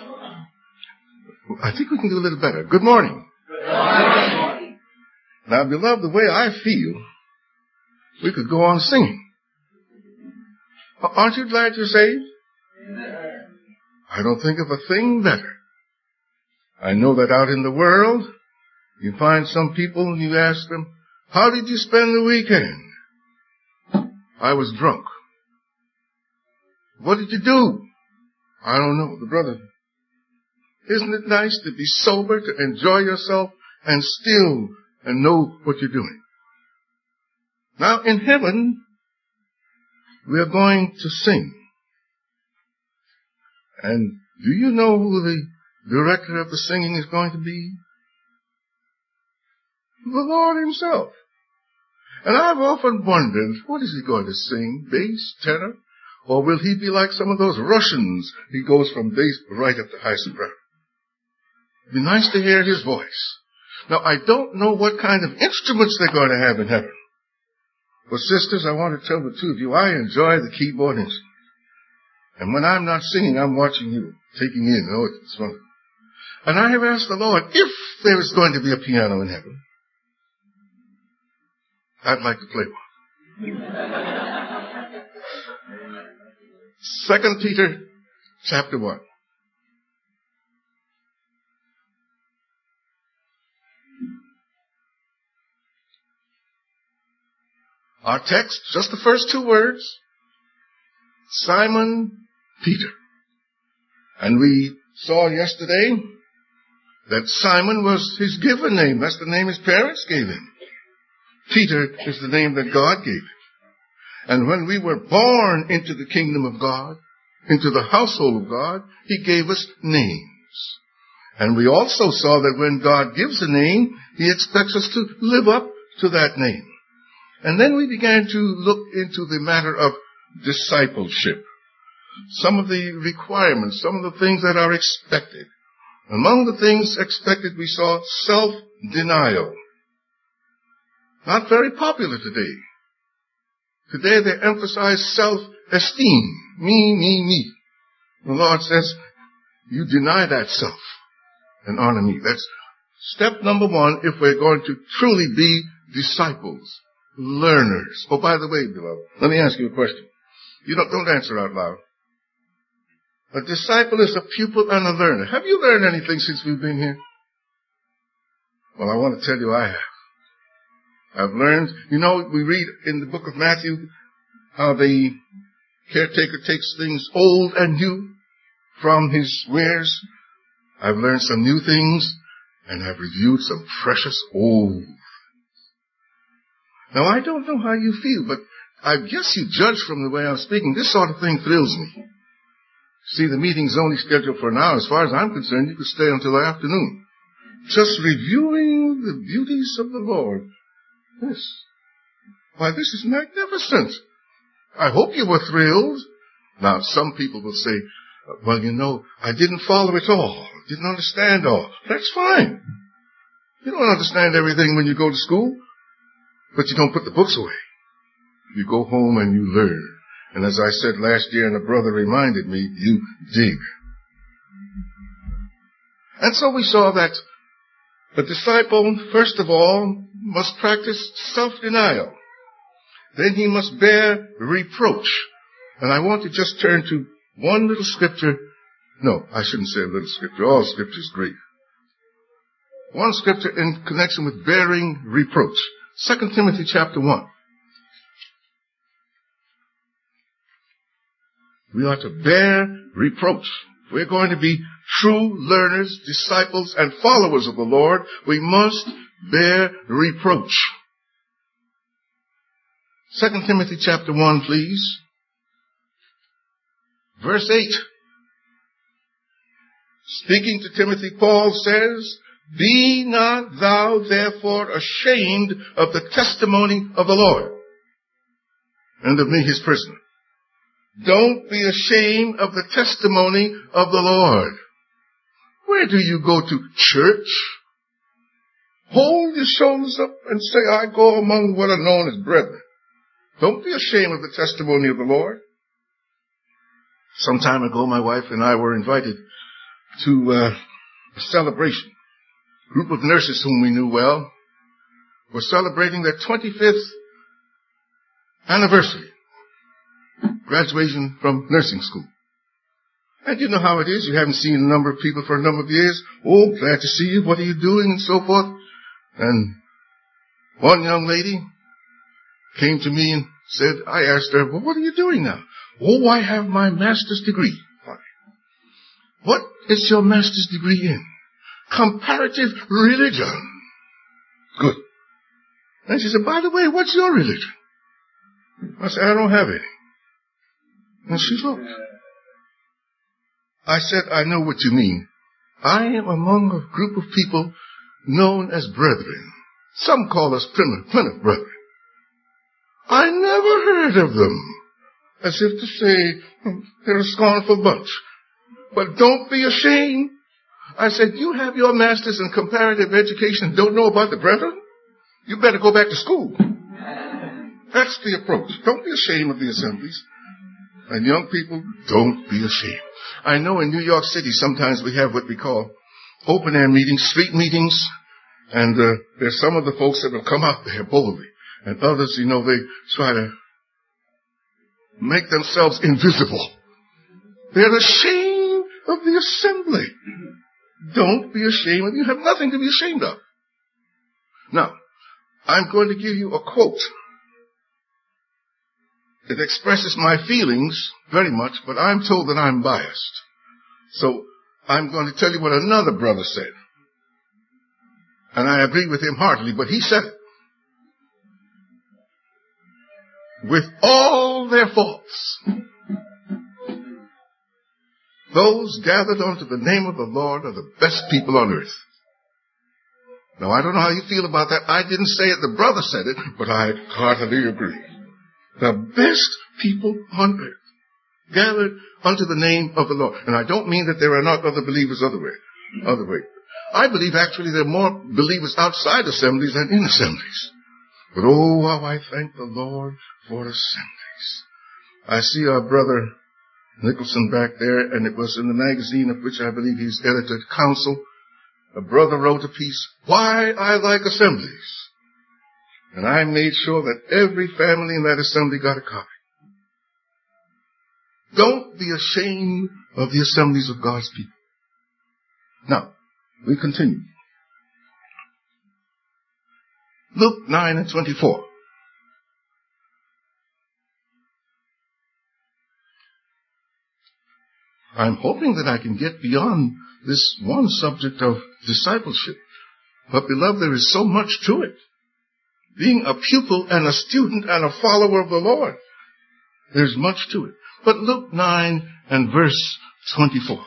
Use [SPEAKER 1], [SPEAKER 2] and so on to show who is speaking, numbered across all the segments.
[SPEAKER 1] I think we can do a little better. Good morning.
[SPEAKER 2] Good morning.
[SPEAKER 1] Now, beloved, the way I feel, we could go on singing. Aren't you glad you're saved?
[SPEAKER 2] Amen.
[SPEAKER 1] I don't think of a thing better. I know that out in the world, you find some people and you ask them, how did you spend the weekend? I was drunk. What did you do? I don't know. The brother, isn't it nice to be sober, to enjoy yourself and still and know what you're doing? Now in heaven, we are going to sing. And do you know who the director of the singing is going to be? The Lord himself. And I've often wondered, what is he going to sing? Bass, tenor? Or will he be like some of those Russians? He goes from bass right up to high soprano. It'd be nice to hear his voice. Now, I don't know what kind of instruments they're going to have in heaven. But sisters, I want to tell the two of you, I enjoy the keyboard instrument. And when I'm not singing, I'm watching you, taking in. Oh, it's fun. And I have asked the Lord, if there is going to be a piano in heaven, I'd like to play one. 2 Peter chapter 1. Our text, just the first two words, Simon Peter. And we saw yesterday that Simon was his given name. That's the name his parents gave him. Peter is the name that God gave him. And when we were born into the kingdom of God, into the household of God, he gave us names. And we also saw that when God gives a name, he expects us to live up to that name. And then we began to look into the matter of discipleship. Some of the requirements, some of the things that are expected. Among the things expected, we saw self-denial. Not very popular today. Today they emphasize self-esteem. Me. The Lord says, you deny that self and honor me. That's step number one if we're going to truly be disciples, learners. Oh, by the way, beloved, let me ask you a question. You don't answer out loud. A disciple is a pupil and a learner. Have you learned anything since we've been here? Well, I want to tell you I have. I've learned, we read in the book of Matthew how the caretaker takes things old and new from his wares. I've learned some new things and I've reviewed some precious old. Now, I don't know how you feel, but I guess you judge from the way I'm speaking. This sort of thing thrills me. See, the meeting's only scheduled for an hour. As far as I'm concerned, you could stay until the afternoon. Just reviewing the beauties of the Lord. Yes. Why, this is magnificent. I hope you were thrilled. Now, some people will say, well, I didn't follow it all. Didn't understand all. That's fine. You don't understand everything when you go to school, but you don't put the books away. You go home and you learn. And as I said last year, and a brother reminded me, you dig. And so we saw that the disciple, first of all, must practice self-denial. Then he must bear reproach. And I want to just turn to one little scripture. No, I shouldn't say a little scripture. All scripture is great. One scripture in connection with bearing reproach. 2 Timothy chapter 1. We are to bear reproach. If we're going to be true learners, disciples, and followers of the Lord, we must bear reproach. 2 Timothy chapter 1, please. Verse 8. Speaking to Timothy, Paul says, be not thou therefore ashamed of the testimony of the Lord, and of me his prisoner. Don't be ashamed of the testimony of the Lord. Where do you go to church? Hold your shoulders up and say, I go among what are known as brethren. Don't be ashamed of the testimony of the Lord. Some time ago, my wife and I were invited to a celebration. A group of nurses whom we knew well were celebrating their 25th anniversary, graduation from nursing school. And you know how it is. You haven't seen a number of people for a number of years. Oh, glad to see you. What are you doing? And so forth. And one young lady came to me and said, I asked her, well, what are you doing now? Oh, I have my master's degree. Fine. What is your master's degree in? Comparative religion. Good. And she said, by the way, what's your religion? I said, I don't have any. And she looked. I said, I know what you mean. I am among a group of people known as brethren. Some call us Plymouth brethren. I never heard of them. As if to say, they're a scornful bunch. But don't be ashamed. I said, you have your master's in comparative education and don't know about the brethren? You better go back to school. That's the approach. Don't be ashamed of the assemblies. And young people, don't be ashamed. I know in New York City sometimes we have what we call open-air meetings, street meetings, and there's some of the folks that will come out there boldly, and others, they try to make themselves invisible. They're ashamed of the assembly. Don't be ashamed. You have nothing to be ashamed of. Now, I'm going to give you a quote. It expresses my feelings very much, but I'm told that I'm biased. So I'm going to tell you what another brother said. And I agree with him heartily, but he said it. With all their faults, those gathered unto the name of the Lord are the best people on earth. Now, I don't know how you feel about that. I didn't say it. The brother said it, but I heartily agree. The best people on earth gathered unto the name of the Lord. And I don't mean that there are not other believers other way. I believe actually there are more believers outside assemblies than in assemblies. But oh, how I thank the Lord for assemblies. I see our brother Nicholson back there, and it was in the magazine of which I believe he's editor-counsel. A brother wrote a piece, Why I Like Assemblies. And I made sure that every family in that assembly got a copy. Don't be ashamed of the assemblies of God's people. Now, we continue. Luke 9:24. I'm hoping that I can get beyond this one subject of discipleship. But beloved, there is so much to it. Being a pupil and a student and a follower of the Lord, there's much to it. But Luke 9 and verse 24.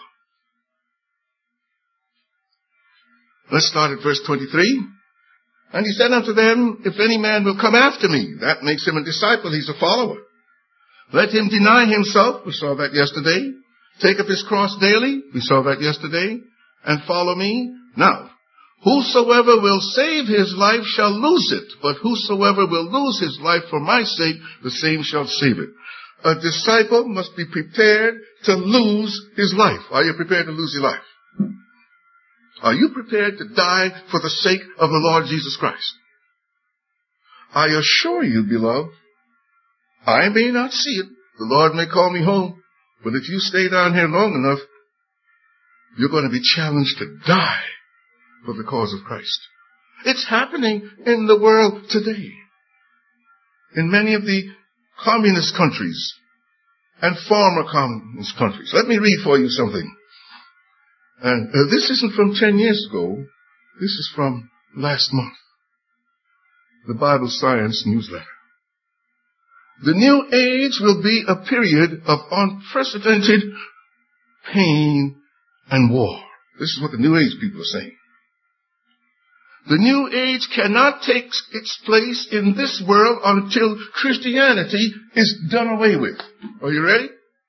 [SPEAKER 1] Let's start at verse 23. And he said unto them, If any man will come after me, that makes him a disciple, he's a follower. Let him deny himself, we saw that yesterday. Take up his cross daily, we saw that yesterday, and follow me. Now, whosoever will save his life shall lose it, but whosoever will lose his life for my sake, the same shall save it. A disciple must be prepared to lose his life. Are you prepared to lose your life? Are you prepared to die for the sake of the Lord Jesus Christ? I assure you, beloved, I may not see it. The Lord may call me home. But if you stay down here long enough, you're going to be challenged to die for the cause of Christ. It's happening in the world today. In many of the communist countries and former communist countries. Let me read for you something. And this isn't from 10 years ago. This is from last month. The Bible Science newsletter. The new age will be a period of unprecedented pain and war. This is what the new age people are saying. The new age cannot take its place in this world until Christianity is done away with. Are you ready?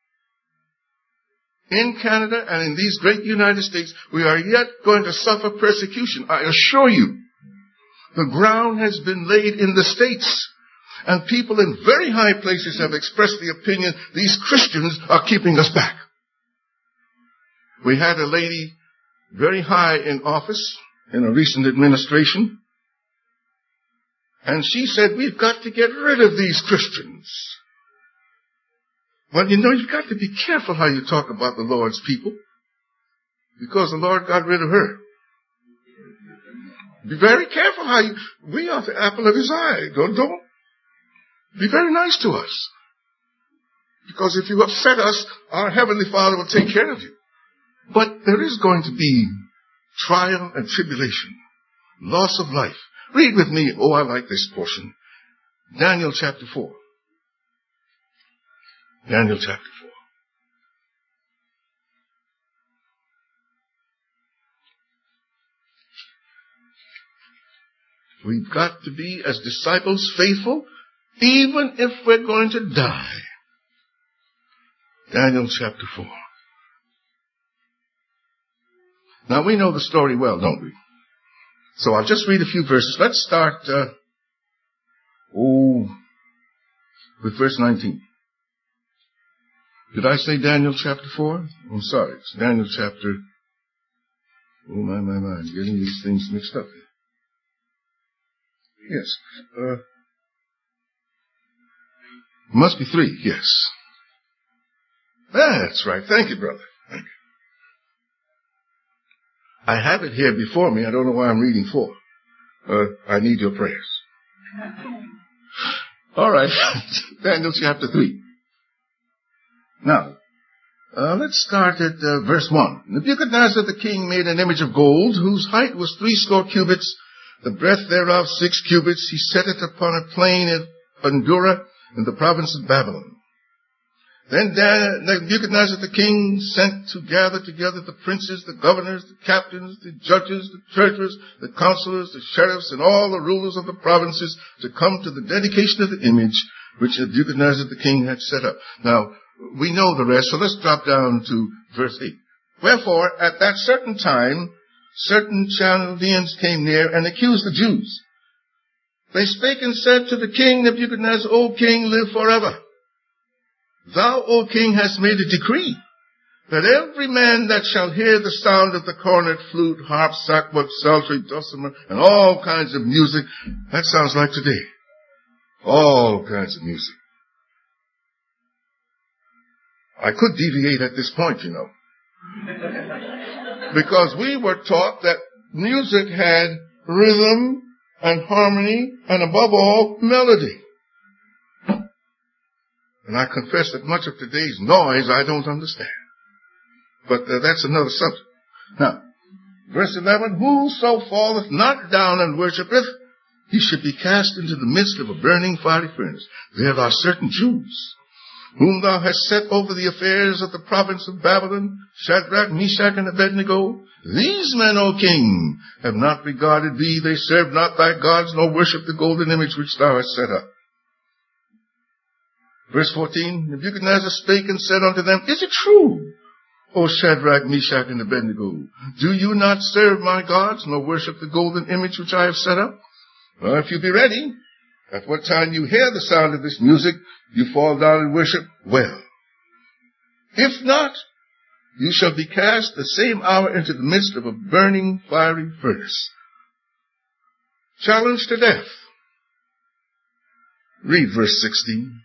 [SPEAKER 1] In Canada and in these great United States, we are yet going to suffer persecution. I assure you, the ground has been laid in the States. And people in very high places have expressed the opinion these Christians are keeping us back. We had a lady very high in office in a recent administration, and she said, we've got to get rid of these Christians. Well, you've got to be careful how you talk about the Lord's people, because the Lord got rid of her. Be very careful how we are the apple of his eye. Don't be very nice to us. Because if you upset us, our Heavenly Father will take care of you. But there is going to be trial and tribulation, loss of life. Read with me, I like this portion. Daniel chapter 4. Daniel chapter 4. We've got to be, as disciples, faithful, even if we're going to die. Daniel chapter 4. Now, we know the story well, don't we? So I'll just read a few verses. Let's start, with verse 19. Did I say Daniel chapter 4? I'm sorry. It's Daniel chapter... my. I'm getting these things mixed up here. Yes. Must be 3, yes. That's right. Thank you, brother. Thank you. I have it here before me. I don't know why I'm reading 4. I need your prayers. All right. Daniel chapter 3. Now, let's start at verse 1. Nebuchadnezzar the king made an image of gold, whose height was 80 cubits, the breadth thereof 6 cubits. He set it upon a plain in Dura, in the province of Babylon. Then Nebuchadnezzar the king sent to gather together the princes, the governors, the captains, the judges, the treasurers, the counselors, the sheriffs, and all the rulers of the provinces to come to the dedication of the image which Nebuchadnezzar the king had set up. Now, we know the rest, so let's drop down to verse 8. Wherefore, at that certain time, certain Chaldeans came near and accused the Jews. They spake and said to the king Nebuchadnezzar, O king, live forever. Thou, O king, hast made a decree that every man that shall hear the sound of the cornet, flute, harp, sackbut, psaltery, dulcimer, and all kinds of music, that sounds like today. All kinds of music. I could deviate at this point, because we were taught that music had rhythm and harmony and, above all, melody. And I confess that much of today's noise I don't understand. But that's another subject. Now, verse 11, whoso falleth not down and worshipeth, he should be cast into the midst of a burning fiery furnace. There are certain Jews, whom thou hast set over the affairs of the province of Babylon, Shadrach, Meshach, and Abednego. These men, O king, have not regarded thee. They serve not thy gods, nor worship the golden image which thou hast set up. Verse 14, Nebuchadnezzar spake and said unto them, Is it true, O Shadrach, Meshach, and Abednego? Do you not serve my gods, nor worship the golden image which I have set up? Well, if you be ready, at what time you hear the sound of this music, you fall down and worship, well. If not, you shall be cast the same hour into the midst of a burning fiery furnace. Challenged to death. Read verse 16.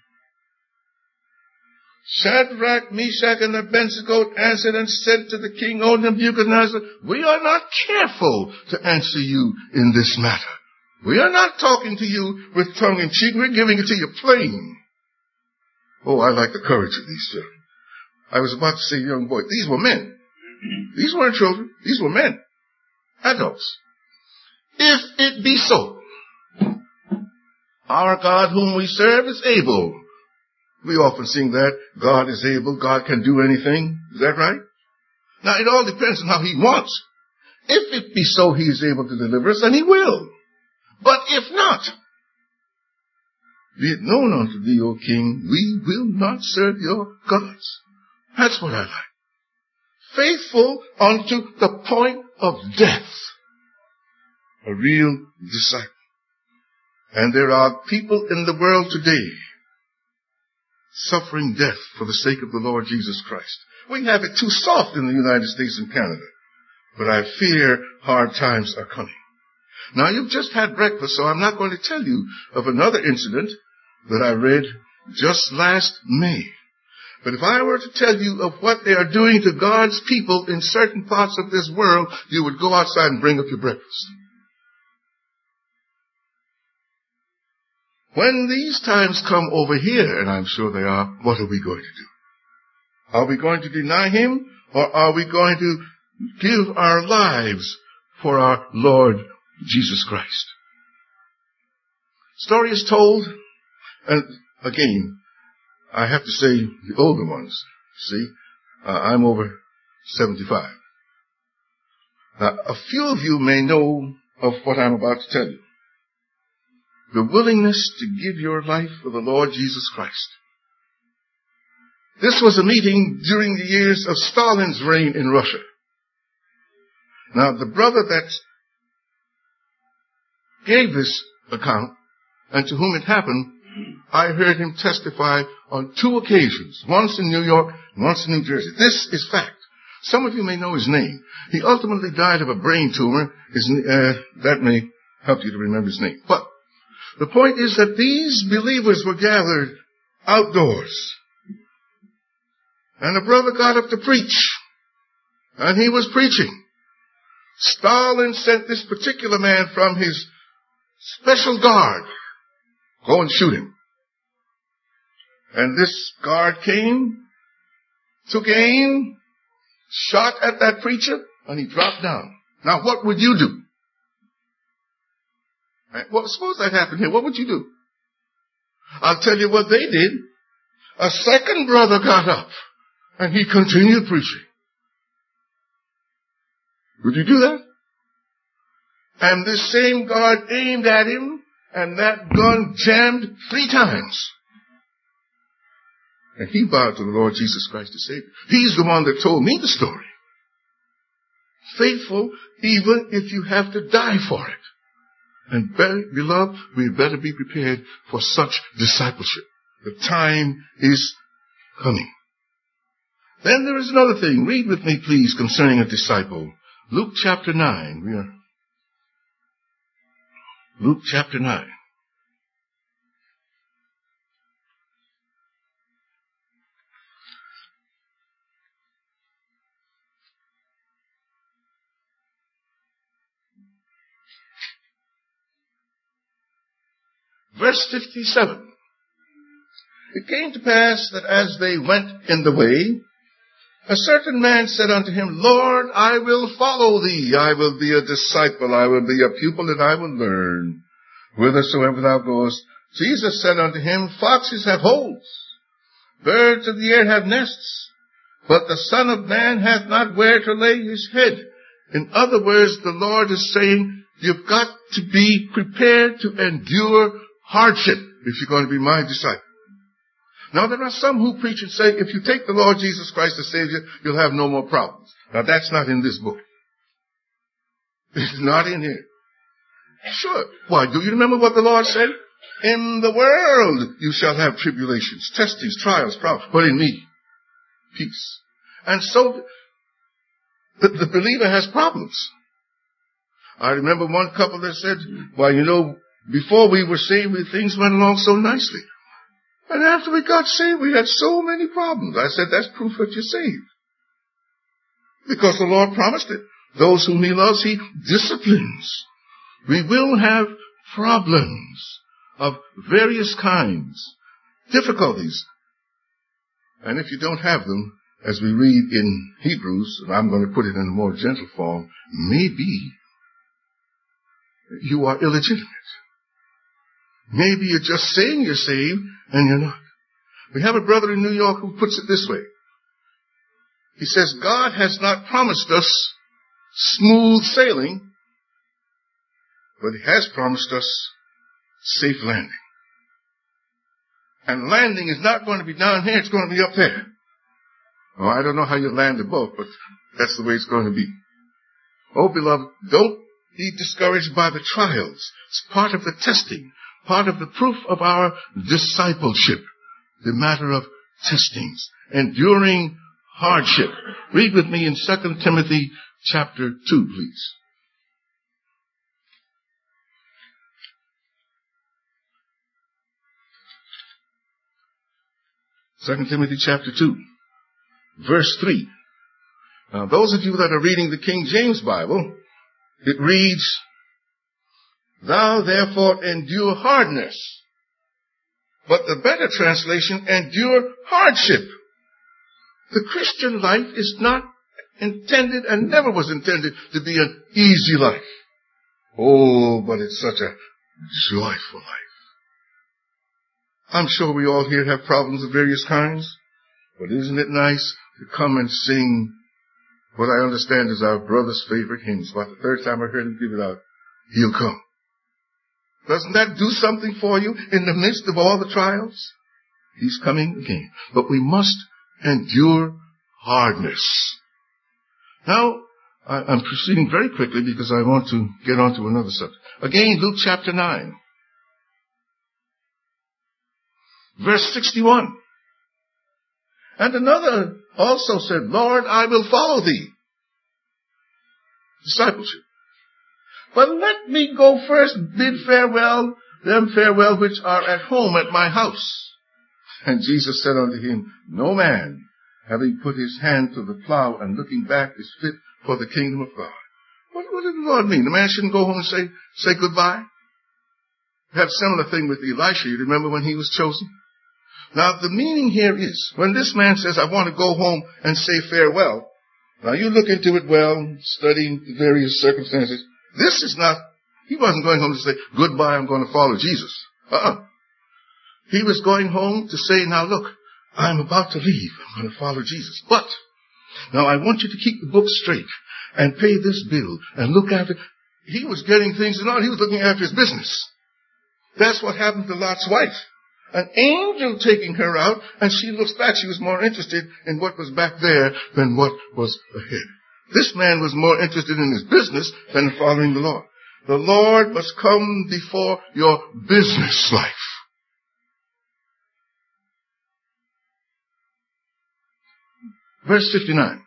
[SPEAKER 1] Shadrach, Meshach, and Abednego answered and said to the king, O Nebuchadnezzar, we are not careful to answer you in this matter. We are not talking to you with tongue in cheek. We're giving it to you plain. Oh, I like the courage of these children. I was about to say young boy. These were men. These weren't children. These were men. Adults. If it be so, our God whom we serve is able. We often sing that. God is able. God can do anything. Is that right? Now, it all depends on how he wants. If it be so he is able to deliver us, then he will. But if not, be it known unto thee, O king, we will not serve your gods. That's what I like. Faithful unto the point of death. A real disciple. And there are people in the world today suffering death for the sake of the Lord Jesus Christ. We have it too soft in the United States and Canada. But I fear hard times are coming. Now, you've just had breakfast, so I'm not going to tell you of another incident that I read just last May. But if I were to tell you of what they are doing to God's people in certain parts of this world, you would go outside and bring up your breakfast. When these times come over here, and I'm sure they are, what are we going to do? Are we going to deny him, or are we going to give our lives for our Lord Jesus Christ? Story is told, and again, I have to say the older ones. See, I'm over 75. Now, a few of you may know of what I'm about to tell you. The willingness to give your life for the Lord Jesus Christ. This was a meeting during the years of Stalin's reign in Russia. Now, the brother that gave this account, and to whom it happened, I heard him testify on 2 occasions, once in New York and once in New Jersey. This is fact. Some of you may know his name. He ultimately died of a brain tumor. That may help you to remember his name. But the point is that these believers were gathered outdoors. And a brother got up to preach. And he was preaching. Stalin sent this particular man from his special guard. Go and shoot him. And this guard came, took aim, shot at that preacher, and he dropped down. Now, what would you do? Well, suppose that happened here. What would you do? I'll tell you what they did. A second brother got up, and he continued preaching. Would you do that? And this same guard aimed at him, and that gun jammed 3 times. And he bowed to the Lord Jesus Christ as Savior. He's the one that told me the story. Faithful, even if you have to die for it. And beloved, we had better be prepared for such discipleship. The time is coming. Then there is another thing. Read with me, please, concerning a disciple. Luke chapter 9. Luke chapter 9. Verse 57. It came to pass that as they went in the way, a certain man said unto him, Lord, I will follow thee. I will be a disciple. I will be a pupil, and I will learn whithersoever thou goest. Jesus said unto him, Foxes have holes, birds of the air have nests, but the Son of Man hath not where to lay his head. In other words, the Lord is saying, you've got to be prepared to endure hardship if you're going to be my disciple. Now, there are some who preach and say, if you take the Lord Jesus Christ as Savior, you'll have no more problems. Now, that's not in this book. It's not in here. Sure. Why, do you remember what the Lord said? In the world you shall have tribulations, testings, trials, problems, but in me, peace. And so, the believer has problems. I remember one couple that said, well, you know, before we were saved, things went along so nicely. And after we got saved, we had so many problems. I said, that's proof that you're saved. Because the Lord promised it. Those whom he loves, he disciplines. We will have problems of various kinds, difficulties. And if you don't have them, as we read in Hebrews, and I'm going to put it in a more gentle form, maybe you are illegitimate. Maybe you're just saying you're saved, and you're not. We have a brother in New York who puts it this way. He says, God has not promised us smooth sailing, but he has promised us safe landing. And landing is not going to be down here, it's going to be up there. Oh, I don't know how you land a boat, but that's the way it's going to be. Oh, beloved, don't be discouraged by the trials. It's part of the testing, part of the proof of our discipleship, the matter of testings, enduring hardship. Read with me in 2 Timothy chapter 2, please. 2 Timothy chapter 2, verse 3. Now, those of you that are reading the King James Bible, it reads, "Thou therefore endure hardness." But the better translation, endure hardship. The Christian life is not intended and never was intended to be an easy life. Oh, but it's such a joyful life. I'm sure we all here have problems of various kinds, but isn't it nice to come and sing what I understand is our brother's favorite hymn? It's about the third time I heard him give it out. He'll come. Doesn't that do something for you in the midst of all the trials? He's coming again. But we must endure hardness. Now, I'm proceeding very quickly because I want to get on to another subject. Again, Luke chapter 9. Verse 61. And another also said, "Lord, I will follow thee." Discipleship. "But let me go first, bid farewell, them farewell which are at home at my house." And Jesus said unto him, "No man, having put his hand to the plow and looking back, is fit for the kingdom of God." What did the Lord mean? The man shouldn't go home and say goodbye? We had a similar thing with Elisha. You remember when he was chosen? Now, the meaning here is, when this man says, "I want to go home and say farewell," now you look into it well, studying the various circumstances. This is not, he wasn't going home to say, "Goodbye, I'm going to follow Jesus." He was going home to say, "Now look, I'm about to leave. I'm going to follow Jesus. But now I want you to keep the books straight and pay this bill and look after." He was getting things in order. He was looking after his business. That's what happened to Lot's wife. An angel taking her out, and she looks back. She was more interested in what was back there than what was ahead. This man was more interested in his business than following the Lord. The Lord must come before your business life. Verse 59.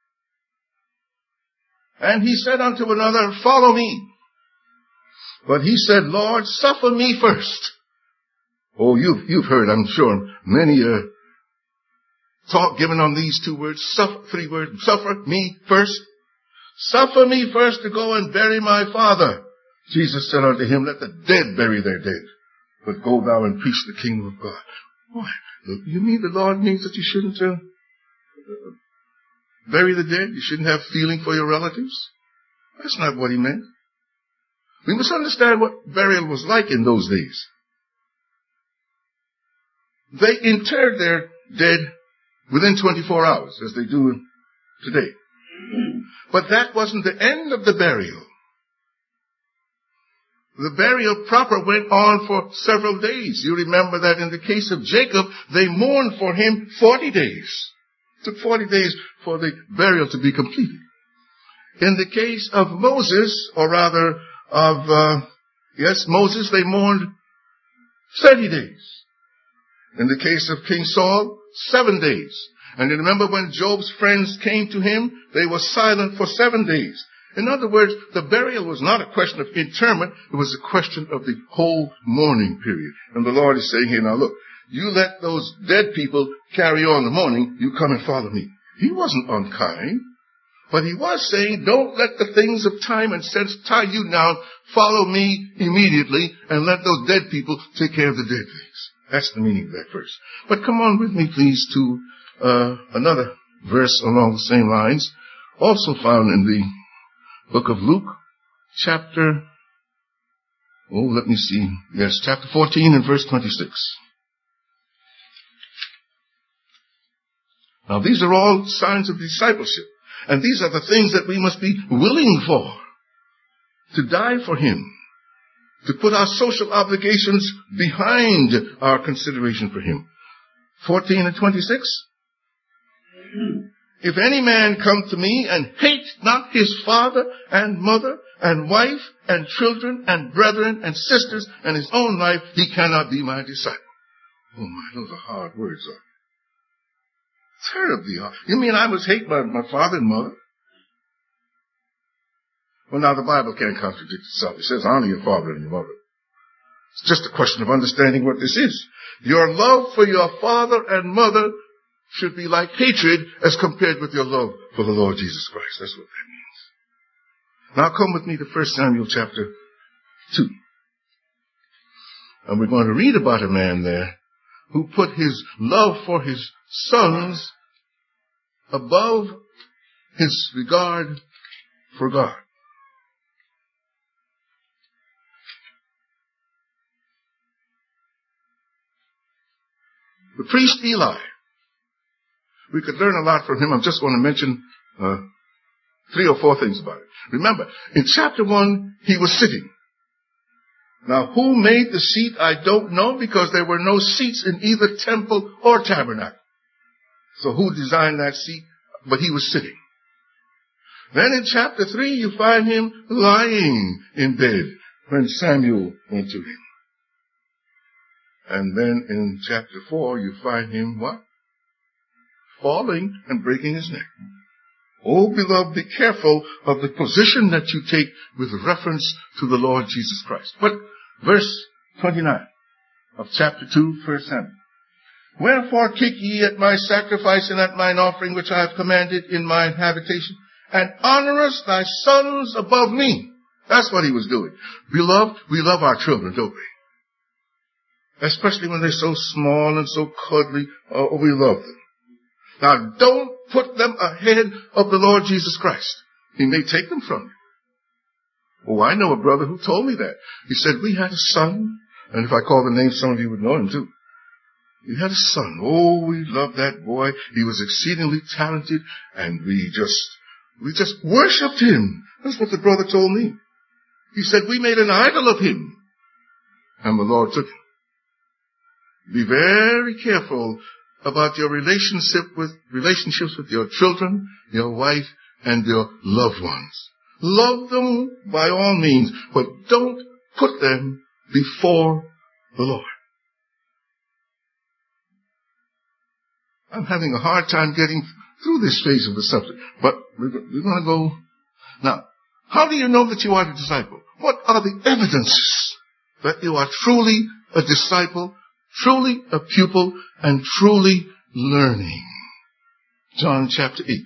[SPEAKER 1] And he said unto another, "Follow me." But he said, "Lord, suffer me first." Oh, you've heard, I'm sure, many talk given on these two words, three words, suffer me first. "Suffer me first to go and bury my father." Jesus said unto him, "Let the dead bury their dead, but go thou and preach the kingdom of God." Why? You mean the Lord means that you shouldn't bury the dead? You shouldn't have feeling for your relatives? That's not what he meant. We must understand what burial was like in those days. They interred their dead within 24 hours, as they do today. But that wasn't the end of the burial. The burial proper went on for several days. You remember that in the case of Jacob, they mourned for him 40 days. It took 40 days for the burial to be completed. In the case of Moses, or rather of, Moses, they mourned 30 days. In the case of King Saul, 7 days. And you remember when Job's friends came to him, they were silent for 7 days. In other words, the burial was not a question of interment, it was a question of the whole mourning period. And the Lord is saying here, now look, you let those dead people carry on the mourning, you come and follow me. He wasn't unkind, but he was saying, don't let the things of time and sense tie you down. Follow me immediately and let those dead people take care of the dead things. That's the meaning of that verse. But come on with me, please, to another verse along the same lines, also found in the book of Luke, chapter 14 and verse 26. Now, these are all signs of discipleship. And these are the things that we must be willing for. To die for him. To put our social obligations behind our consideration for him. 14 and 26. If any man come to me and hate not his father and mother and wife and children and brethren and sisters and his own life, he cannot be my disciple. Oh my, those are hard words. Terribly hard. You mean I must hate my father and mother? Well, now the Bible can't contradict itself. It says honor your father and your mother. It's just a question of understanding what this is. Your love for your father and mother should be like hatred as compared with your love for the Lord Jesus Christ. That's what that means. Now come with me to 1 Samuel chapter 2. And we're going to read about a man there who put his love for his sons above his regard for God. The priest Eli. We could learn a lot from him. I'm just going to mention 3 or 4 things about it. Remember, in chapter 1, he was sitting. Now, who made the seat, I don't know, because there were no seats in either temple or tabernacle. So who designed that seat? But he was sitting. Then in chapter 3, you find him lying in bed when Samuel went to him. And then in chapter 4, you find him what? Falling and breaking his neck. Oh, beloved, be careful of the position that you take with reference to the Lord Jesus Christ. But verse 29 of chapter 2, 1 Samuel. Wherefore kick ye at my sacrifice and at mine offering which I have commanded in mine habitation, and honorest thy sons above me. That's what he was doing. Beloved, we love our children, don't we? Especially when they're so small and so cuddly. Oh, we love them. Now, don't put them ahead of the Lord Jesus Christ. He may take them from you. Oh, I know a brother who told me that. He said, we had a son, and if I call the name, some of you would know him too. We had a son. Oh, we loved that boy. He was exceedingly talented, and we just worshipped him. That's what the brother told me. He said, we made an idol of him, and the Lord took him. Be very careful about your relationships with your children, your wife, and your loved ones. Love them by all means, but don't put them before the Lord. I'm having a hard time getting through this phase of the subject, but we're going to go. Now, how do you know that you are a disciple? What are the evidences that you are truly a disciple, truly a pupil, and truly learning? John chapter 8.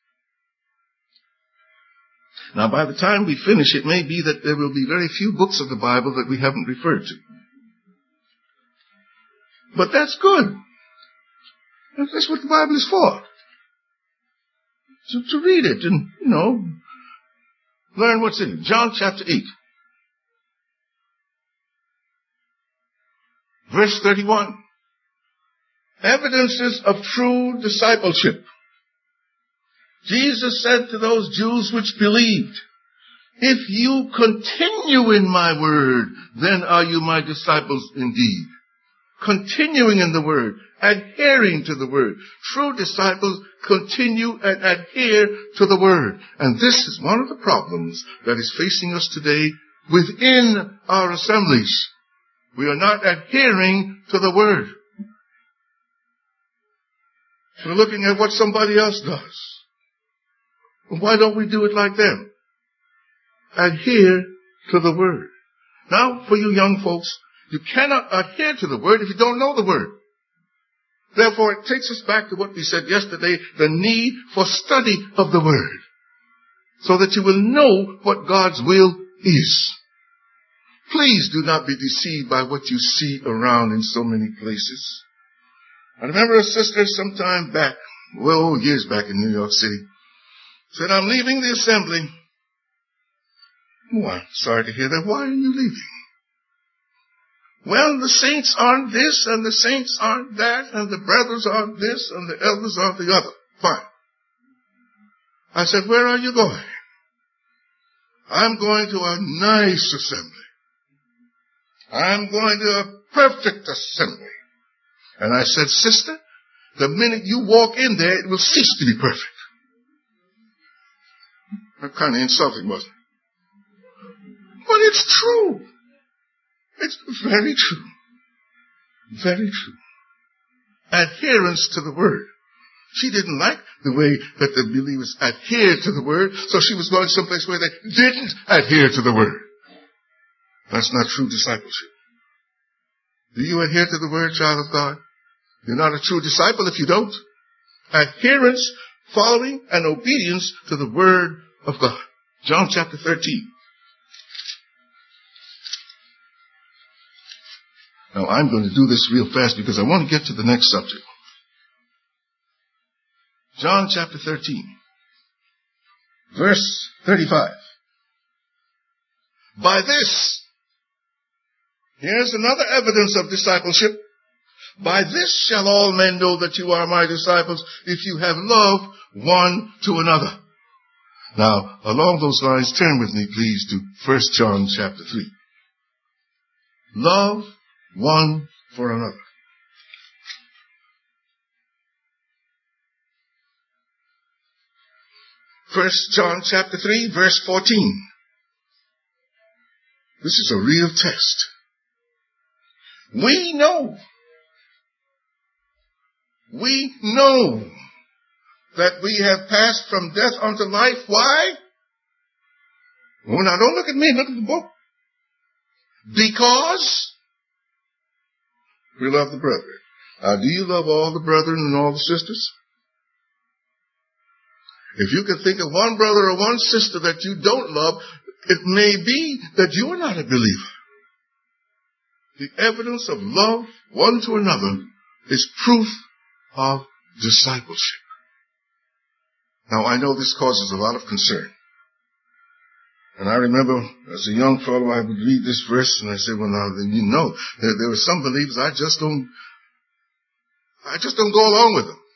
[SPEAKER 1] Now, by the time we finish, it may be that there will be very few books of the Bible that we haven't referred to. But that's good. That's what the Bible is for. To read it and, learn what's in it. John chapter 8. Verse 31. Evidences of true discipleship. Jesus said to those Jews which believed, if you continue in my word, then are you my disciples indeed. Continuing in the word, adhering to the word. True disciples continue and adhere to the word. And this is one of the problems that is facing us today within our assemblies. We are not adhering to the word. We're looking at what somebody else does. Why don't we do it like them? Adhere to the word. Now, for you young folks, you cannot adhere to the word if you don't know the word. Therefore, it takes us back to what we said yesterday, the need for study of the word, so that you will know what God's will is. Please do not be deceived by what you see around in so many places. I remember a sister sometime back, years back in New York City, said, I'm leaving the assembly. Oh, I'm sorry to hear that. Why are you leaving? Well, the saints aren't this, and the saints aren't that, and the brothers aren't this, and the elders aren't the other. Fine. I said, where are you going? I'm going to a nice assembly. I'm going to a perfect assembly. And I said, sister, the minute you walk in there, it will cease to be perfect. That kind of insulting, wasn't it? But it's true. It's very true. Very true. Adherence to the word. She didn't like the way that the believers adhered to the word, so she was going someplace where they didn't adhere to the word. That's not true discipleship. Do you adhere to the word, child of God? You're not a true disciple if you don't. Adherence, following, and obedience to the word of God. John chapter 13. Now, I'm going to do this real fast because I want to get to the next subject. John chapter 13, verse 35. By this, here's another evidence of discipleship. By this shall all men know that you are my disciples, if you have love one to another. Now, along those lines, turn with me, please, to 1 John chapter 3. Love one for another. 1 John chapter 3, verse 14. This is a real test. We know that we have passed from death unto life. Why? Well, now don't look at me, look at the book. Because we love the brethren. Now, do you love all the brethren and all the sisters? If you can think of one brother or one sister that you don't love, it may be that you are not a believer. The evidence of love one to another is proof of discipleship. Now, I know this causes a lot of concern. And I remember as a young fellow, I would read this verse and I said, well, now, you know, there are some believers I just don't go along with them.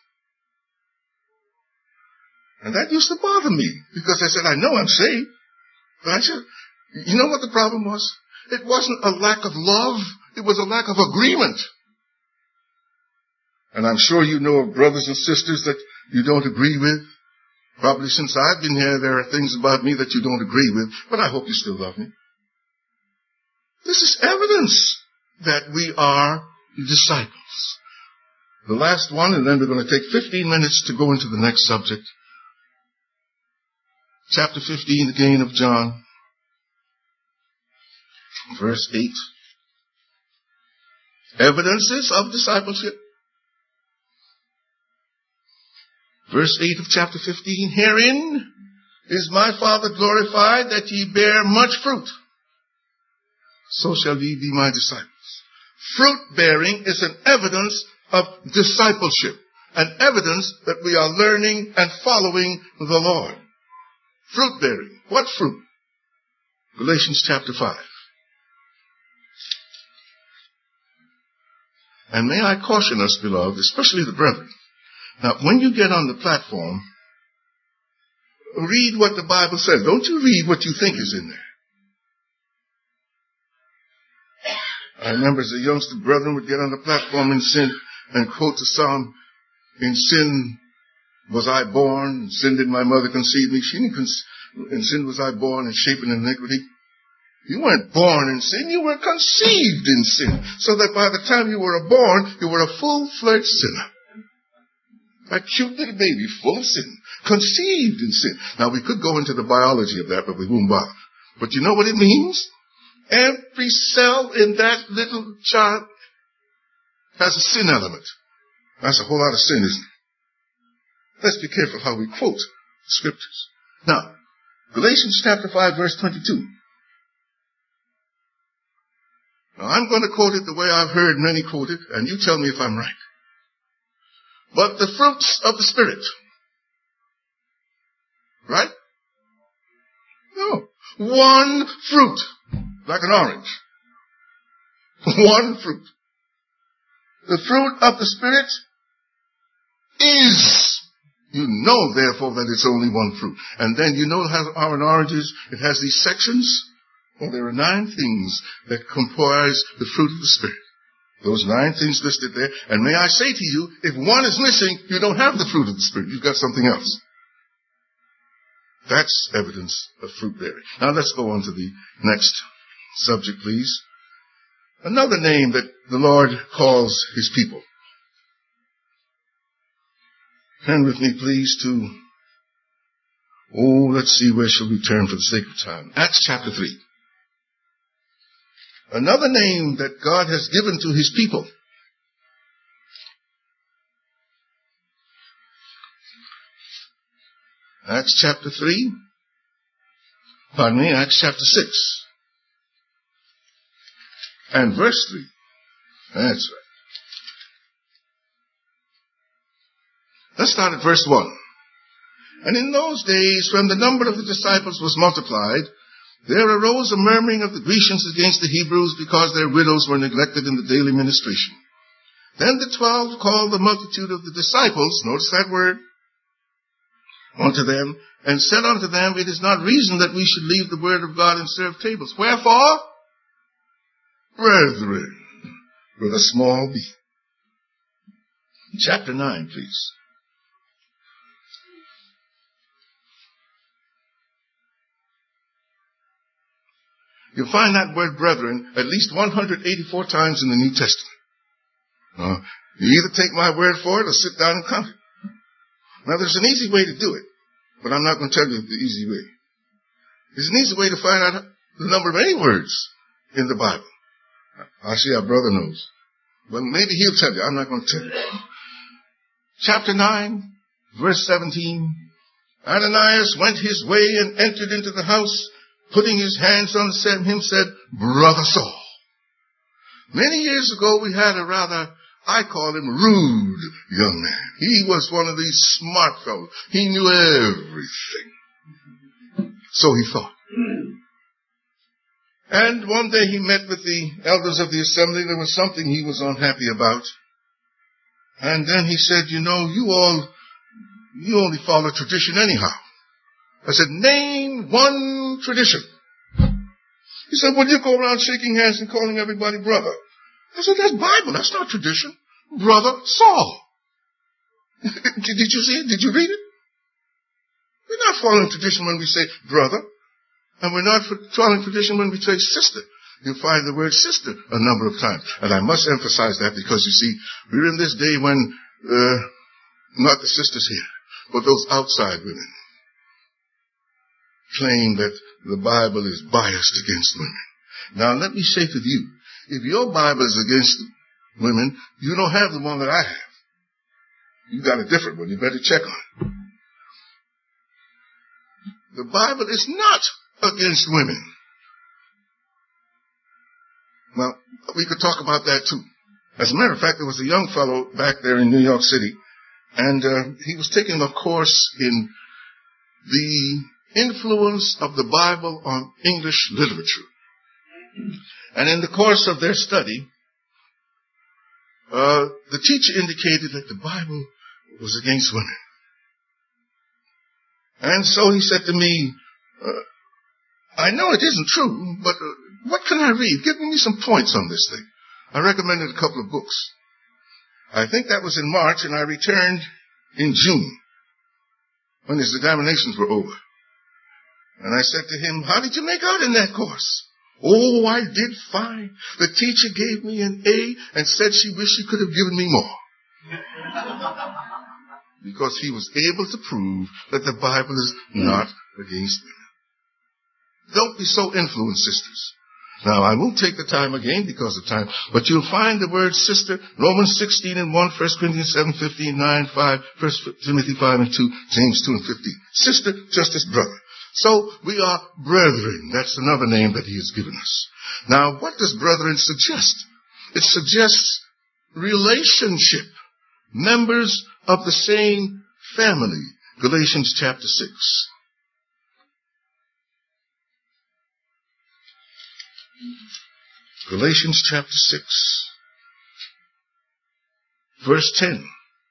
[SPEAKER 1] And that used to bother me because I said, I know I'm saved. But you know what the problem was? It wasn't a lack of love. It was a lack of agreement. And I'm sure you know of brothers and sisters that you don't agree with. Probably since I've been here, there are things about me that you don't agree with, but I hope you still love me. This is evidence that we are disciples. The last one, and then we're going to take 15 minutes to go into the next subject. Chapter 15 again of John, verse 8. Evidences of discipleship. Verse 8 of chapter 15, herein is my Father glorified, that ye bear much fruit. So shall ye be my disciples. Fruit bearing is an evidence of discipleship, an evidence that we are learning and following the Lord. Fruit bearing. What fruit? Galatians chapter 5. And may I caution us, beloved, especially the brethren. Now, when you get on the platform, read what the Bible says. Don't you read what you think is in there. I remember as a youngster, brethren would get on the platform and sin and quote the psalm, in sin was I born, in sin did my mother conceive me. In sin was I born and shapen in iniquity. You weren't born in sin, you were conceived in sin. So that by the time you were born, you were a full-fledged sinner. A cute little baby full of sin, conceived in sin. Now, we could go into the biology of that, but we won't bother. But you know what it means? Every cell in that little child has a sin element. That's a whole lot of sin, isn't it? Let's be careful how we quote the scriptures. Now, Galatians chapter 5, verse 22. Now, I'm going to quote it the way I've heard many quote it, and you tell me if I'm right. But the fruits of the Spirit. Right? No. One fruit. Like an orange. One fruit. The fruit of the Spirit is. You know, therefore, that it's only one fruit. And then you know how an orange is. It has these sections. Well, there are 9 things that comprise the fruit of the Spirit. Those 9 things listed there. And may I say to you, if one is missing, you don't have the fruit of the Spirit. You've got something else. That's evidence of fruit bearing. Now let's go on to the next subject, please. Another name that the Lord calls his people. Turn with me, please, to, let's see, where shall we turn for the sake of time? Acts chapter 3. Another name that God has given to his people. Acts chapter 3. Acts chapter 6. And verse 3. That's right. Let's start at verse 1. And in those days, when the number of the disciples was multiplied, there arose a murmuring of the Grecians against the Hebrews because their widows were neglected in the daily ministration. Then the 12 called the multitude of the disciples, notice that word, unto them, and said unto them, it is not reason that we should leave the word of God and serve tables. Wherefore? Brethren, with a small b. Chapter 9, please. You'll find that word brethren at least 184 times in the New Testament. You either take my word for it or sit down and count it. Now, there's an easy way to do it, but I'm not going to tell you the easy way. There's an easy way to find out the number of any words in the Bible. I see our brother knows. Well, maybe he'll tell you. I'm not going to tell you. Chapter 9, verse 17. Ananias went his way and entered into the house, putting his hands on him, said, Brother Saul. Many years ago, we had a rather, I call him, rude young man. He was one of these smart fellows. He knew everything. So he thought. And one day he met with the elders of the assembly. There was something he was unhappy about. And then he said, you only follow tradition anyhow. I said, name one tradition. He said, well, you go around shaking hands and calling everybody brother. I said, that's Bible. That's not tradition. Brother Saul. Did you see it? Did you read it? We're not following tradition when we say brother. And we're not following tradition when we say sister. You'll find the word sister a number of times. And I must emphasize that because, you see, we're in this day when, not the sisters here, but those outside women claim that the Bible is biased against women. Now, let me say to you, if your Bible is against women, you don't have the one that I have. You got a different one. You better check on it. The Bible is not against women. Well, we could talk about that too. As a matter of fact, there was a young fellow back there in New York City, and he was taking a course in the influence of the Bible on English literature. And in the course of their study, the teacher indicated that the Bible was against women. And so he said to me, I know it isn't true, but what can I read? Give me some points on this thing. I recommended a couple of books. I think that was in March, and I returned in June when his examinations were over. And I said to him, how did you make out in that course? Oh, I did fine. The teacher gave me an A and said she wished she could have given me more. Because he was able to prove that the Bible is not against women. Don't be so influenced, sisters. Now, I won't take the time again because of time, but you'll find the word sister, Romans 16 and 1, 1 Corinthians 7, 15, 9, 5, 1 Timothy 5 and 2, James 2 and 15. Sister, just as brother. So, we are brethren. That's another name that he has given us. Now, what does brethren suggest? It suggests relationship. Members of the same family. Galatians chapter 6. Galatians chapter 6, verse 10.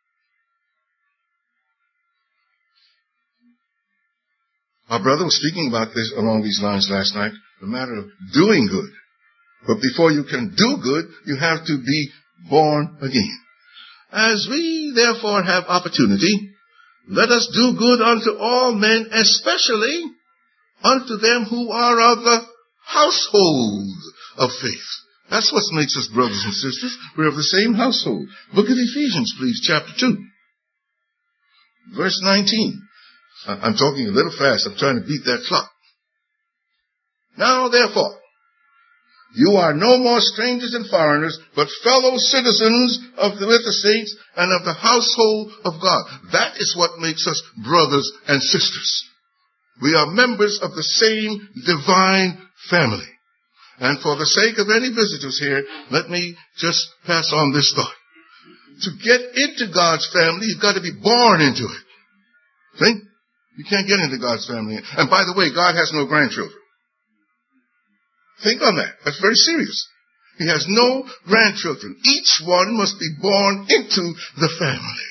[SPEAKER 1] Our brother was speaking about this along these lines last night, the matter of doing good. But before you can do good, you have to be born again. As we therefore have opportunity, let us do good unto all men, especially unto them who are of the household of faith. That's what makes us brothers and sisters. We're of the same household. Look at Ephesians, please, chapter 2. Verse 19. I'm talking a little fast. I'm trying to beat that clock. Now, therefore, you are no more strangers and foreigners, but fellow citizens with the saints and of the household of God. That is what makes us brothers and sisters. We are members of the same divine family. And for the sake of any visitors here, let me just pass on this thought. To get into God's family, you've got to be born into it. See? You can't get into God's family. And by the way, God has no grandchildren. Think on that. That's very serious. He has no grandchildren. Each one must be born into the family.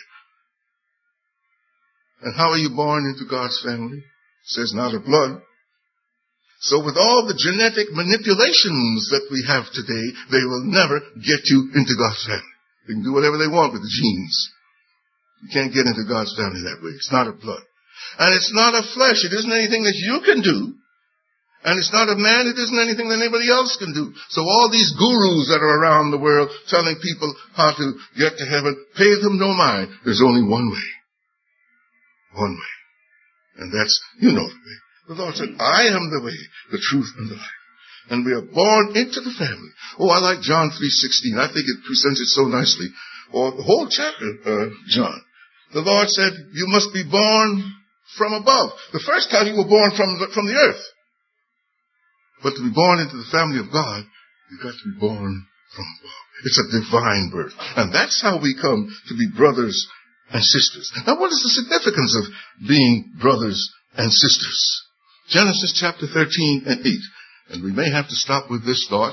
[SPEAKER 1] And how are you born into God's family? It says not of blood. So with all the genetic manipulations that we have today, they will never get you into God's family. They can do whatever they want with the genes. You can't get into God's family that way. It's not of blood. And it's not of flesh. It isn't anything that you can do. And it's not of man. It isn't anything that anybody else can do. So all these gurus that are around the world telling people how to get to heaven, pay them no mind. There's only one way. One way. And that's, you know the way. The Lord said, I am the way, the truth, and the life. And we are born into the family. Oh, I like John 3:16. I think it presents it so nicely. Or the whole chapter, John. The Lord said, you must be born from above. The first time you were born from the earth. But to be born into the family of God, you've got to be born from above. It's a divine birth. And that's how we come to be brothers and sisters. Now, what is the significance of being brothers and sisters? Genesis chapter 13 and 8. And we may have to stop with this thought.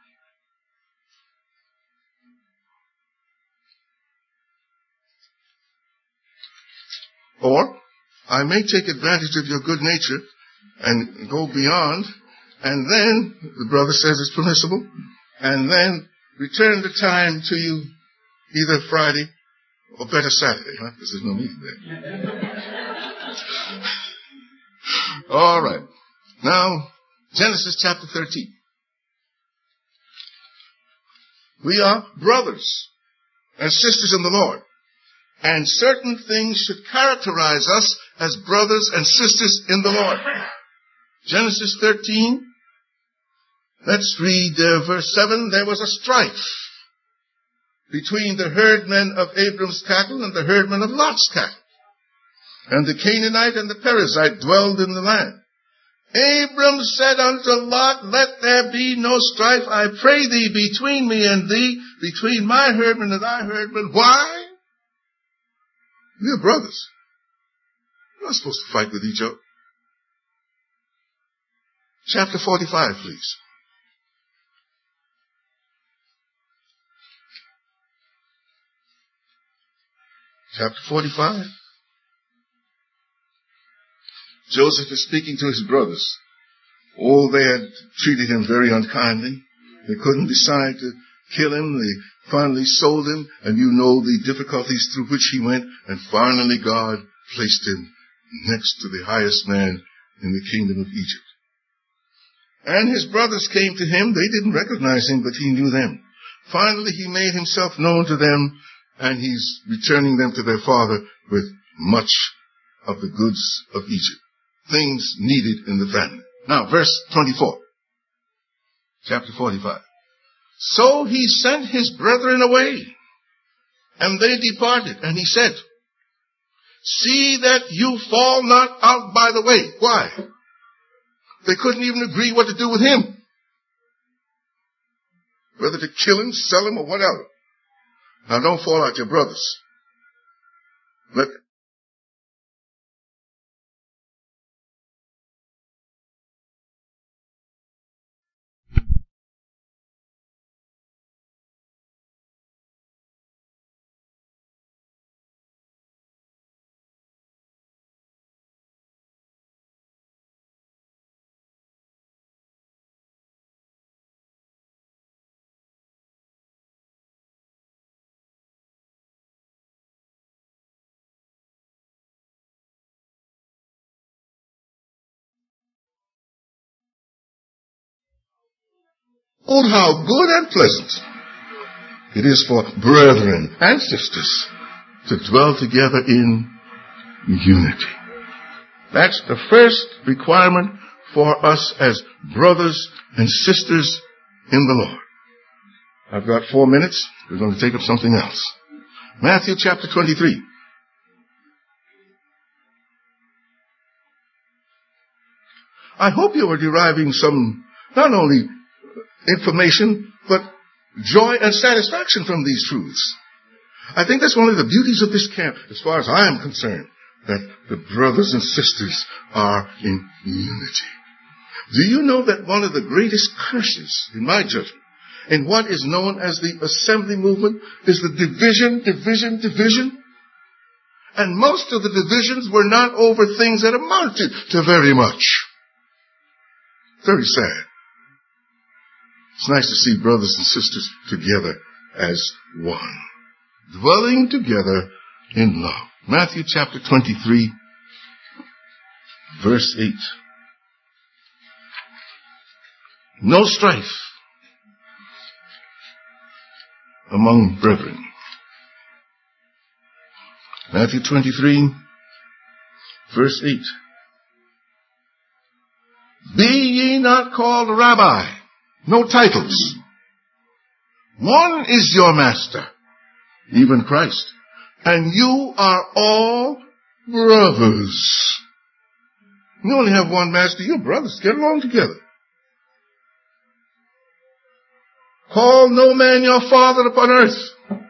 [SPEAKER 1] Or, I may take advantage of your good nature and go beyond, and then, the brother says it's permissible, and then return the time to you either Friday or better Saturday, huh? Because there's no meeting there. All right. Now, Genesis chapter 13. We are brothers and sisters in the Lord. And certain things should characterize us as brothers and sisters in the Lord. Genesis 13. Let's read verse 7. There was a strife between the herdmen of Abram's cattle and the herdmen of Lot's cattle. And the Canaanite and the Perizzite dwelled in the land. Abram said unto Lot, let there be no strife, I pray thee, between me and thee, between my herdmen and thy herdmen. Why? We're brothers. We're not supposed to fight with each other. Chapter 45, please. Chapter 45. Joseph is speaking to his brothers. Oh, they had treated him very unkindly. They couldn't decide to kill him. They finally sold him, and you know the difficulties through which he went, and finally God placed him next to the highest man in the kingdom of Egypt. And his brothers came to him. They didn't recognize him, but he knew them. Finally, he made himself known to them, and he's returning them to their father with much of the goods of Egypt. Things needed in the family. Now, verse 24. Chapter 45. So he sent his brethren away, and they departed. And he said, see that you fall not out by the way. Why? They couldn't even agree what to do with him. Whether to kill him, sell him, or whatever. Now, don't fall out, your brothers. Let oh, how good and pleasant it is for brethren and sisters to dwell together in unity. That's the first requirement for us as brothers and sisters in the Lord. I've got 4 minutes. We're going to take up something else. Matthew chapter 23. I hope you are deriving some, not only information, but joy and satisfaction from these truths. I think that's one of the beauties of this camp, as far as I am concerned, that the brothers and sisters are in unity. Do you know that one of the greatest curses, in my judgment, in what is known as the assembly movement is the division? And most of the divisions were not over things that amounted to very much. Very sad. It's nice to see brothers and sisters together as one, dwelling together in love. Matthew chapter 23, verse 8. No strife among brethren. Matthew 23, verse 8. Be ye not called rabbi. No titles. One is your master, even Christ. And you are all brothers. You only have one master. You're brothers. Get along together. Call no man your father upon earth.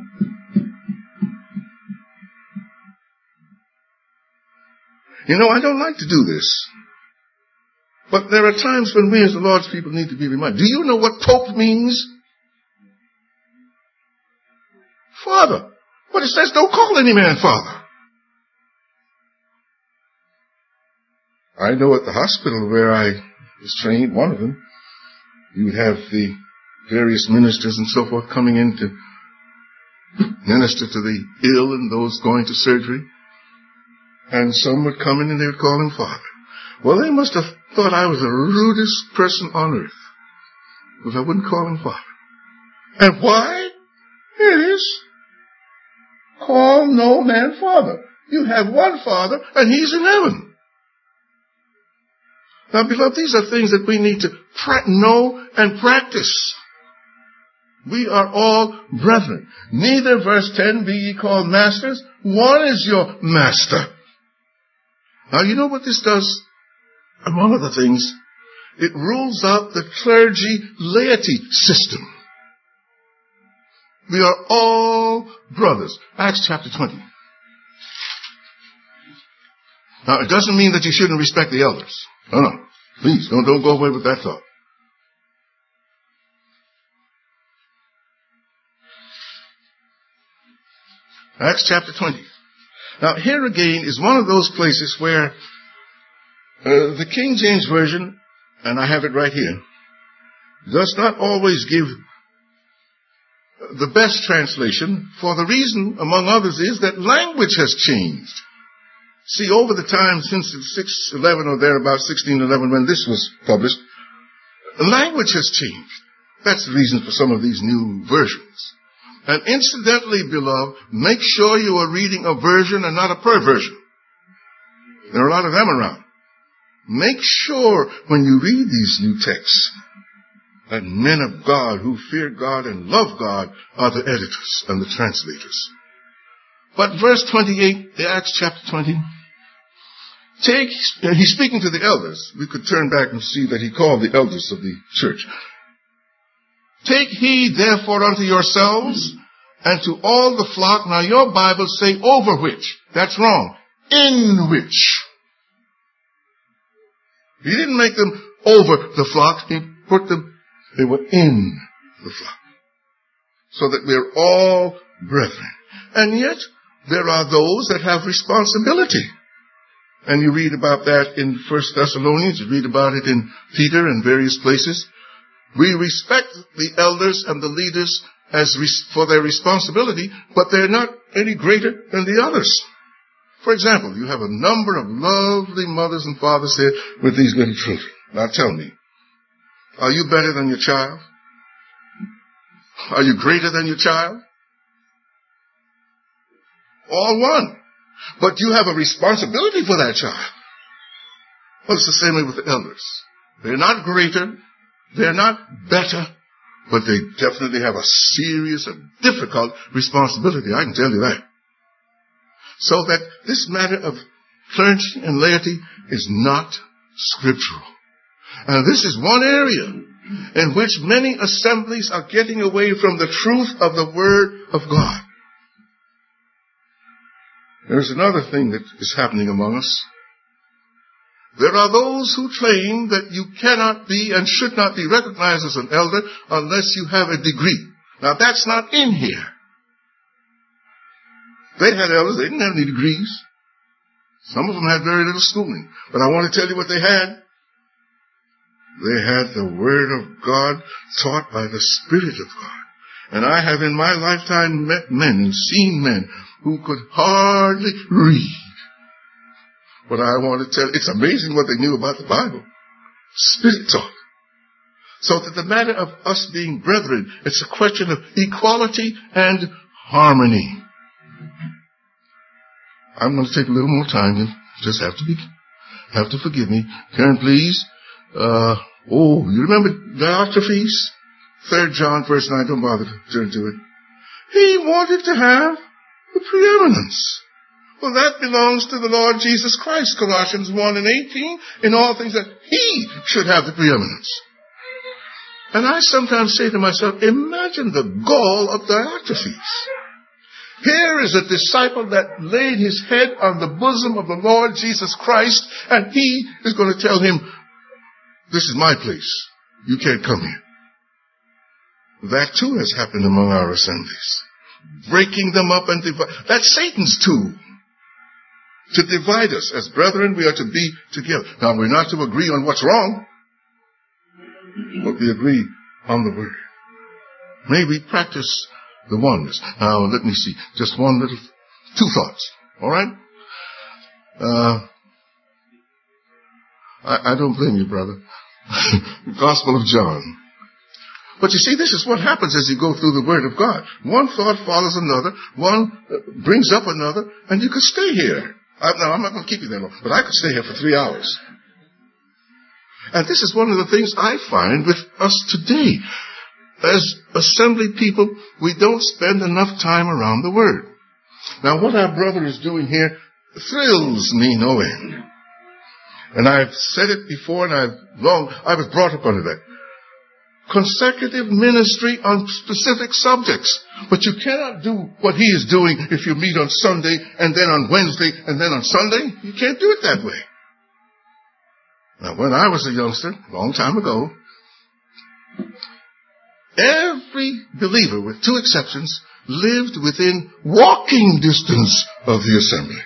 [SPEAKER 1] You know, I don't like to do this. But there are times when we as the Lord's people need to be reminded. Do you know what Pope means? Father. But it says don't call any man father. I know at the hospital where I was trained, one of them, you would have the various ministers and so forth coming in to minister to the ill and those going to surgery. And some would come in and they would call him father. Well, they must have thought I was the rudest person on earth, because I wouldn't call him father. And why? Here it is. Call no man father. You have one father, and he's in heaven. Now, beloved, these are things that we need to know and practice. We are all brethren. Neither, verse 10, be ye called masters. One is your master. Now, you know what this does? Among other things, it rules out the clergy-laity system. We are all brothers. Acts chapter 20. Now, it doesn't mean that you shouldn't respect the elders. No. Please, don't go away with that thought. Acts chapter 20. Now, here again is one of those places where the King James Version, and I have it right here, does not always give the best translation, for the reason, among others, is that language has changed. See, over the time since 611 or thereabout, 1611, when this was published, language has changed. That's the reason for some of these new versions. And incidentally, beloved, make sure you are reading a version and not a perversion. There are a lot of them around. Make sure when you read these new texts that men of God who fear God and love God are the editors and the translators. But verse 28, the Acts chapter 20, he's speaking to the elders. We could turn back and see that he called the elders of the church. Take heed therefore unto yourselves and to all the flock. Now your Bibles say over which. That's wrong. In which. He didn't make them over the flock. He put them, they were in the flock. So that we're all brethren. And yet, there are those that have responsibility. And you read about that in 1 Thessalonians. You read about it in Peter and various places. We respect the elders and the leaders for their responsibility, but they're not any greater than the others. For example, you have a number of lovely mothers and fathers here with these little children. Now tell me, are you better than your child? Are you greater than your child? All one. But you have a responsibility for that child. Well, it's the same way with the elders. They're not greater, they're not better, but they definitely have a serious and difficult responsibility. I can tell you that. So that this matter of clergy and laity is not scriptural. And this is one area in which many assemblies are getting away from the truth of the Word of God. There's another thing that is happening among us. There are those who claim that you cannot be and should not be recognized as an elder unless you have a degree. Now, that's not in here. They had elders. They didn't have any degrees. Some of them had very little schooling. But I want to tell you what they had. They had the Word of God taught by the Spirit of God. And I have in my lifetime met men and seen men who could hardly read. But I want to tell you, it's amazing what they knew about the Bible. Spirit taught. So that the matter of us being brethren, it's a question of equality and harmony. I'm going to take a little more time. You just have to forgive me. Karen, please. You remember Diotrephes? 3 John verse 9. Don't bother to turn to it. He wanted to have the preeminence. Well, that belongs to the Lord Jesus Christ, Colossians 1 and 18, in all things that He should have the preeminence. And I sometimes say to myself, imagine the gall of Diotrephes. Here is a disciple that laid his head on the bosom of the Lord Jesus Christ, and he is going to tell him, this is my place. You can't come here. That too has happened among our assemblies. Breaking them up and divide. That's Satan's tool. To divide us. As brethren, we are to be together. Now, we're not to agree on what's wrong, but we agree on the Word. May we practice the oneness. Now, let me see. Just two thoughts. All right? I don't blame you, brother. Gospel of John. But you see, this is what happens as you go through the Word of God. One thought follows another. One brings up another. And you could stay here. Now, I'm not going to keep you there long, but I could stay here for 3 hours. And this is one of the things I find with us today. As assembly people, we don't spend enough time around the Word. Now, what our brother is doing here thrills me no end. And I've said it before, and I was brought up under that. Consecutive ministry on specific subjects. But you cannot do what he is doing if you meet on Sunday, and then on Wednesday, and then on Sunday. You can't do it that way. Now, when I was a youngster, a long time ago, every believer, with 2 exceptions, lived within walking distance of the assembly.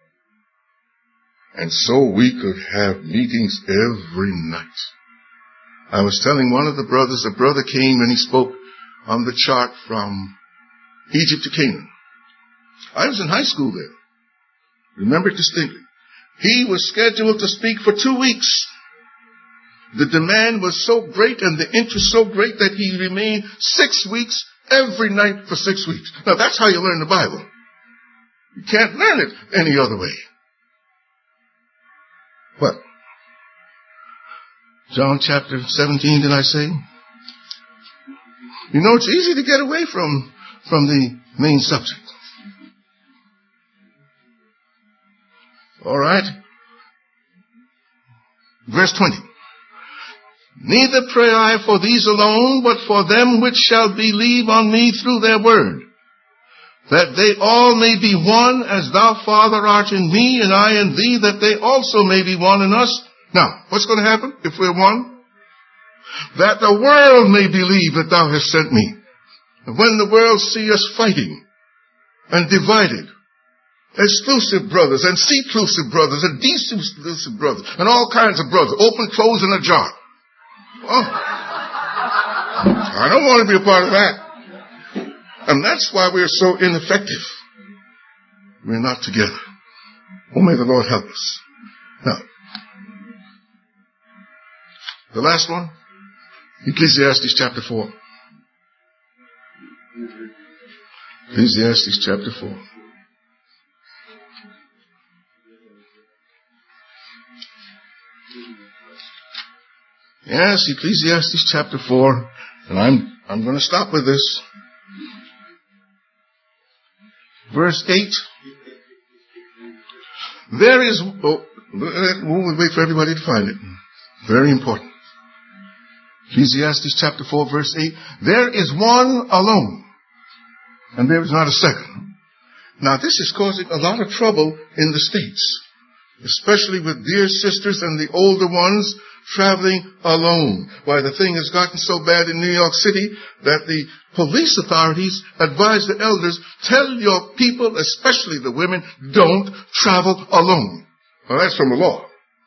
[SPEAKER 1] And so we could have meetings every night. I was telling one of the brothers, a brother came and he spoke on the chart from Egypt to Canaan. I was in high school then. Remember it distinctly. He was scheduled to speak for 2 weeks. The demand was so great and the interest so great that he remained 6 weeks every night for 6 weeks. Now that's how you learn the Bible. You can't learn it any other way. What? John chapter 17, did I say? You know, it's easy to get away from the main subject. All right. Verse 20. Neither pray I for these alone, but for them which shall believe on me through their word, that they all may be one, as thou, Father, art in me, and I in thee, that they also may be one in us. Now, what's going to happen if we're one? That the world may believe that thou hast sent me. And when the world see us fighting and divided, exclusive brothers and seclusive brothers and declusive brothers and all kinds of brothers, open, close, and ajar. Oh, I don't want to be a part of that. And that's why we're so ineffective. We're not together. Oh, may the Lord help us. Now, the last one, Ecclesiastes chapter 4. Ecclesiastes chapter 4. Yes, Ecclesiastes chapter 4. And I'm going to stop with this. Verse 8. There is, we'll wait for everybody to find it. Very important. Ecclesiastes chapter 4 verse 8. There is one alone, and there is not a second. Now this is causing a lot of trouble in the States, especially with dear sisters and the older ones traveling alone. Why, the thing has gotten so bad in New York City that the police authorities advise the elders, tell your people, especially the women, don't travel alone. Well, that's from the law.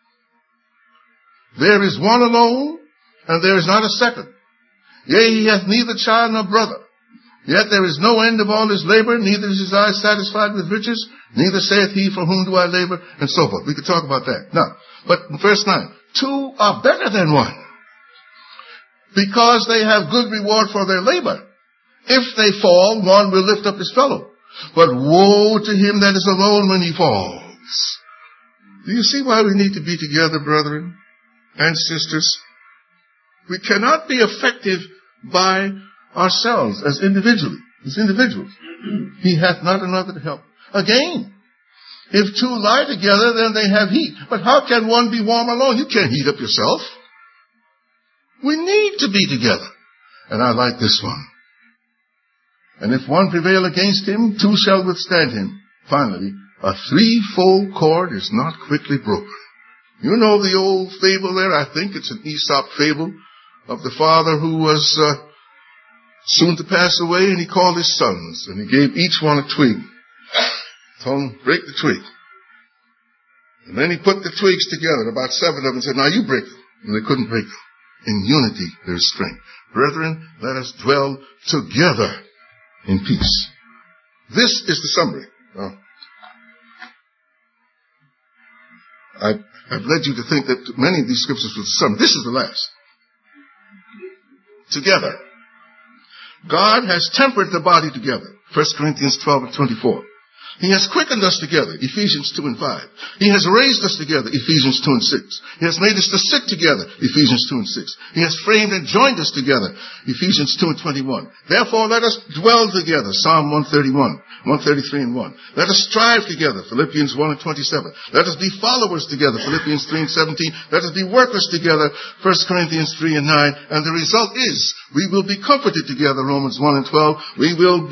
[SPEAKER 1] There is one alone, and there is not a second. Yea, he hath neither child nor brother. Yet there is no end of all his labor, neither is his eye satisfied with riches, neither saith he, for whom do I labor, and so forth. We could talk about that. Now, but in verse 9, two are better than one, because they have good reward for their labor. If they fall, one will lift up his fellow. But woe to him that is alone when he falls. Do you see why we need to be together, brethren and sisters? We cannot be effective by ourselves as individuals. He hath not another to help. Again, if two lie together, then they have heat. But how can one be warm alone? You can't heat up yourself. We need to be together. And I like this one. And if one prevail against him, two shall withstand him. Finally, a threefold cord is not quickly broken. You know the old fable there? I think it's an Aesop fable of the father who was soon to pass away, and he called his sons, and he gave each one a twig. Told them, break the twig. And then he put the twigs together, about 7 of them, and said, now you break them. And they couldn't break them. In unity there is strength. Brethren, let us dwell together in peace. This is the summary. Now, I've led you to think that many of these scriptures were the summary. This is the last. Together. God has tempered the body together. 1 Corinthians 12 and 24. He has quickened us together, Ephesians 2 and 5. He has raised us together, Ephesians 2 and 6. He has made us to sit together, Ephesians 2 and 6. He has framed and joined us together, Ephesians 2 and 21. Therefore, let us dwell together, Psalm 133 and 1. Let us strive together, Philippians 1 and 27. Let us be followers together, Philippians 3 and 17. Let us be workers together, 1 Corinthians 3 and 9. And the result is, we will be comforted together, Romans 1 and 12. We will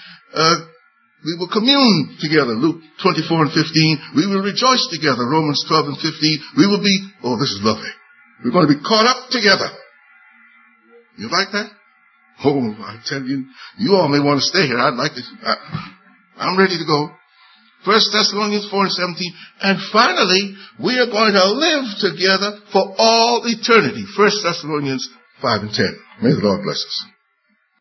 [SPEAKER 1] commune together, Luke 24 and 15. We will rejoice together, Romans 12 and 15. We will be, oh, this is lovely. We're going to be caught up together. You like that? Oh, I tell you, you all may want to stay here. I'm ready to go. 1 Thessalonians 4 and 17. And finally, we are going to live together for all eternity. 1 Thessalonians 5 and 10. May the Lord bless us.